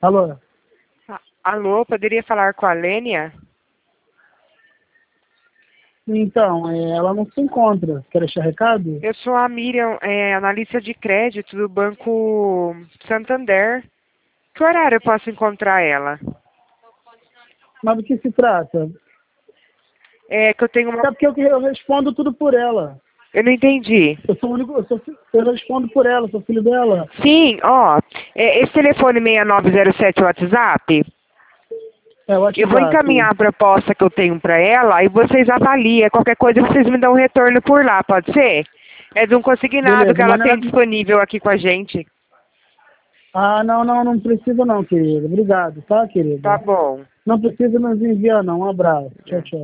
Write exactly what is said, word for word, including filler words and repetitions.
Alô? A- Alô, poderia falar com a Lênia? Então, é, ela não se encontra. Quer deixar recado? Eu sou a Miriam, é, analista de crédito do Banco Santander. Que horário eu posso encontrar ela? Mas do que se trata? É que eu tenho uma... É porque eu, eu respondo tudo por ela. Eu não entendi. Eu sou o único, eu, sou, fi- eu respondo por ela, sou filho dela. Sim, ó, é, esse telefone seis nove zero sete é o WhatsApp, É o eu vou WhatsApp. encaminhar a proposta que eu tenho para ela e vocês avaliam. Qualquer coisa vocês me dão um retorno por lá, pode ser? É de um consignado que Beleza, ela mas não tem é... disponível aqui com a gente. Ah, não, não, não precisa não, querida. Obrigado, tá, querida? Tá bom. Não precisa nos enviar, não. Um abraço. Tchau, É. tchau.